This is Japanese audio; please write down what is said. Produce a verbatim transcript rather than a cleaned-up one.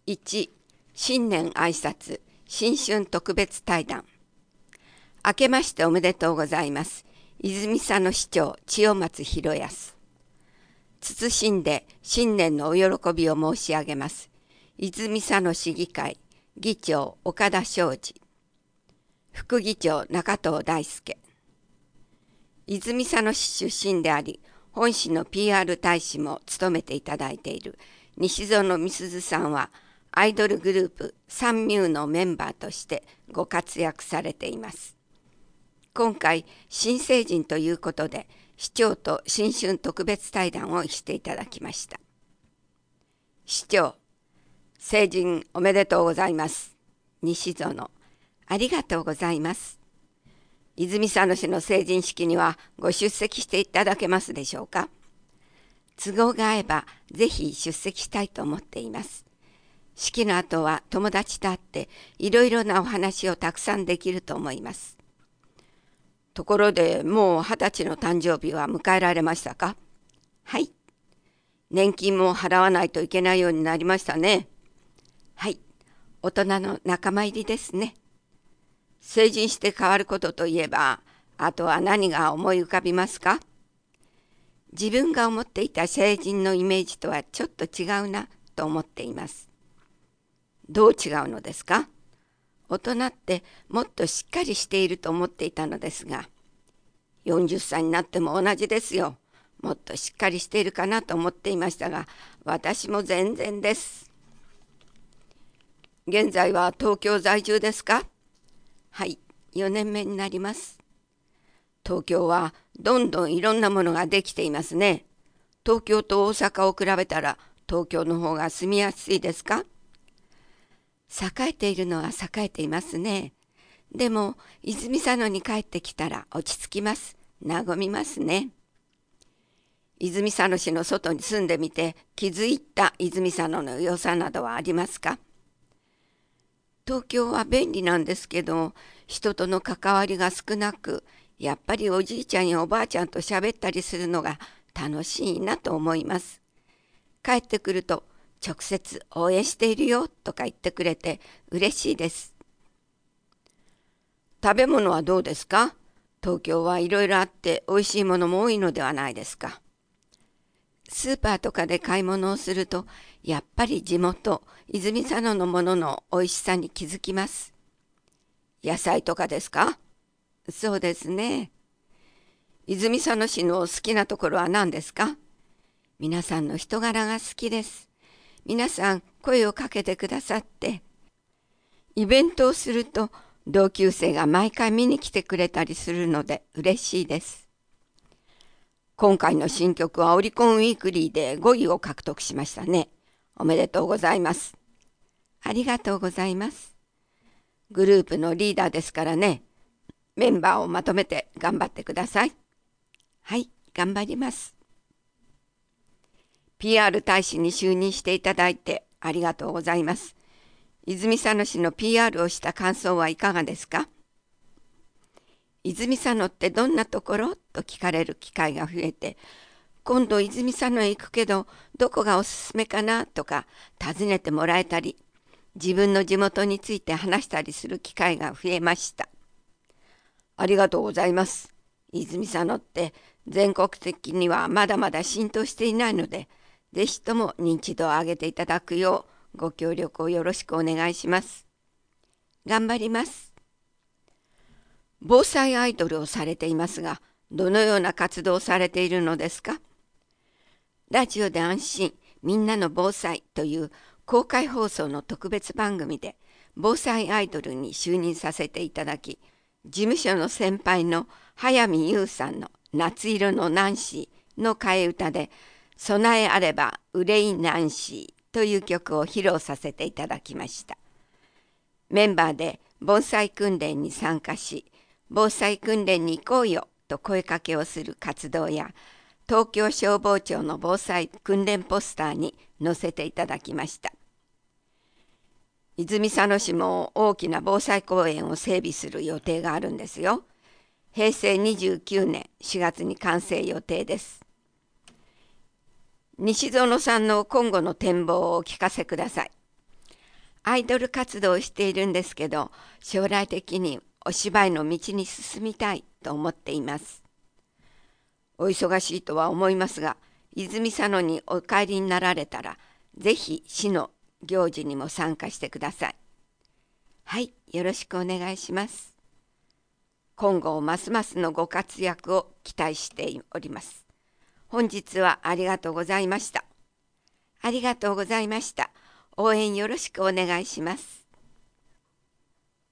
いち、新年挨拶新春特別対談。明けましておめでとうございます。泉佐野市長千代松博康。謹んで新年のお喜びを申し上げます。泉佐野市議会議長岡田昌司、副議長中藤大輔。泉佐野市出身であり、本市の ピーアール 大使も務めていただいている西園美鈴さんは、アイドルグループサンミューのメンバーとしてご活躍されています。今回、新成人ということで、市長と新春特別対談をしていただきました。市長、成人おめでとうございます。西園、ありがとうございます。泉佐野市の成人式にはご出席していただけますでしょうか。都合が合えばぜひ出席したいと思っています。式の後は友達と会っていろいろなお話をたくさんできると思います。ところでもう二十歳の誕生日は迎えられましたか。はい。年金も払わないといけないようになりましたね。はい。大人の仲間入りですね。成人して変わることといえば、あとは何が思い浮かびますか。自分が思っていた成人のイメージとはちょっと違うなと思っています。どう違うのですか。大人ってもっとしっかりしていると思っていたのですが、よんじゅっさいになっても同じですよ。もっとしっかりしているかなと思っていましたが、私も全然です。現在は東京在住ですか。はい、よねんめになります。東京はどんどんいろんなものができていますね。東京と大阪を比べたら東京の方が住みやすいですか。栄えているのは栄えていますね。でも泉佐野に帰ってきたら落ち着きます。和みますね。泉佐野市の外に住んでみて気づいた泉佐野の良さなどはありますか。東京は便利なんですけど、人との関わりが少なく、やっぱりおじいちゃんやおばあちゃんと喋ったりするのが楽しいなと思います。帰ってくると直接応援しているよとか言ってくれて嬉しいです。食べ物はどうですか。東京はいろいろあって美味しいものも多いのではないですか。スーパーとかで買い物をすると、やっぱり地元、泉佐野のものの美味しさに気づきます。野菜とかですか。そうですね。泉佐野市の好きなところは何ですか。皆さんの人柄が好きです。皆さん声をかけてくださって、イベントをすると同級生が毎回見に来てくれたりするので嬉しいです。今回の新曲はオリコンウィークリーでごいを獲得しましたね。おめでとうございます。ありがとうございます。グループのリーダーですからね。メンバーをまとめて頑張ってください。はい、頑張ります。ピーアール 大使に就任していただいてありがとうございます。泉佐野市の ピーアール をした感想はいかがですか。泉佐野ってどんなところと聞かれる機会が増えて、今度泉佐野へ行くけどどこがおすすめかなとか尋ねてもらえたり、自分の地元について話したりする機会が増えました。ありがとうございます。泉佐野って全国的にはまだまだ浸透していないので、ぜひとも認知度を上げていただくようご協力をよろしくお願いします。頑張ります。防災アイドルをされていますが、どのような活動をされているのですか。ラジオで安心みんなの防災という公開放送の特別番組で防災アイドルに就任させていただき、事務所の先輩の早見優さんの夏色のナンシーの替え歌で備えあれば憂いナンシーという曲を披露させていただきました。メンバーで防災訓練に参加し、防災訓練に行こうよと声かけをする活動や、東京消防庁の防災訓練ポスターに載せていただきました。泉佐野市も大きな防災公園を整備する予定があるんですよ。へいせいにじゅうきゅうねんしがつに完成予定です。西園さんの今後の展望をお聞かせください。 アイドル活動をしているんですけど、将来的にお芝居の道に進みたいと思っています。お忙しいとは思いますが、泉佐野にお帰りになられたら、ぜひ市の行事にも参加してください。はい、よろしくお願いします。今後ますますのご活躍を期待しております。本日はありがとうございました。ありがとうございました。応援よろしくお願いします。